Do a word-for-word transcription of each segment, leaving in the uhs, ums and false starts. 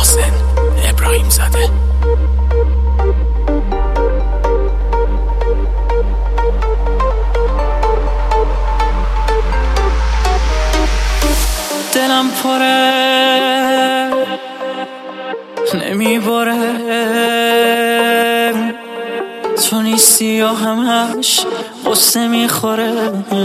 محسن ابراهیم زاده. دلم پره نمیباره، تو نیستی و همش قصه میخوره.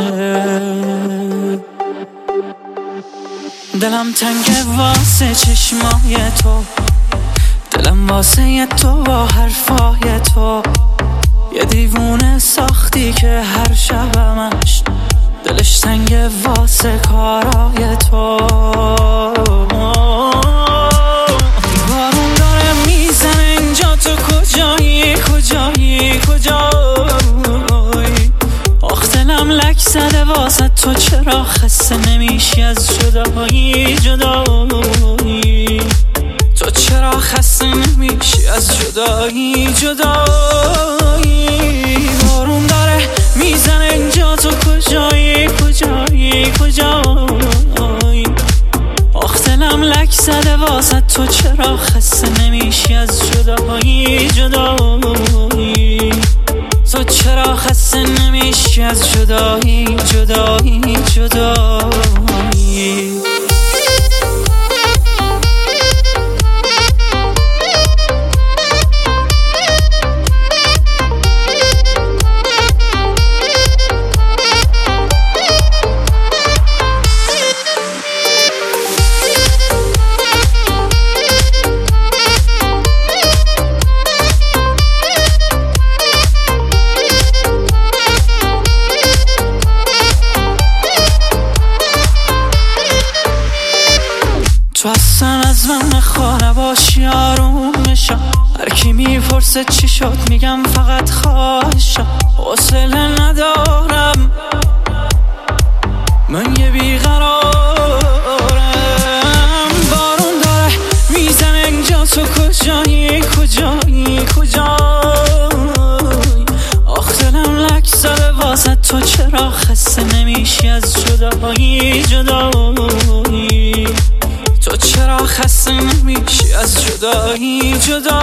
دلم تنگه واسه چشمای تو، دلم واسه تو با حرفای تو. یه دیوونه ساختی که هر شبمش دلش تنگه واسه کارای تو. بارون داره میزنه اینجا، تو کجایی کجایی کجایی؟ آخ دلم لک زده واسه تو، چرا خسته نمیشی از جدایی جدایی؟ تو چرا خسته نمیشی از جدایی جدایی؟ بارون داره میزنه اینجا، تو کجایی کجایی کجایی؟ آخ دلم لک زده واسه تو، چرا خسته نمیشی از جدایی جدایی؟ تو چرا خسته نمیشی از جدایی جدایی جدایی؟ تو اصلا از من نخوا نباشی، آروم میشم. هر کی میپرسه چی شد میگم فقط خواهشم. حوصله ندارم من یه بیقرارم. بارون داره میزنه اینجا، تو کجایی کجایی کجایی؟ آخ دلم لک زده واسه تو، چرا خسته نمیشی از جدایی جدایی؟ تو چرا خسته نمیشی از جدایی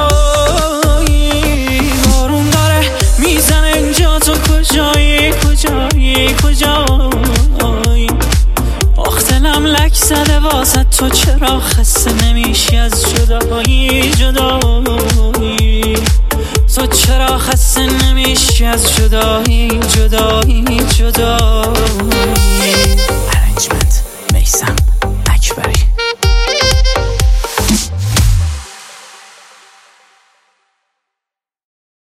جدایی؟ بارون داره میزنه اینجا، تو کجایی کجایی کجایی؟ آخ دلم لک زده واسه تو، چرا خسته نمیشی از جدایی جدایی؟ تو چرا خسته نمیشی از جدایی جدایی جدایی؟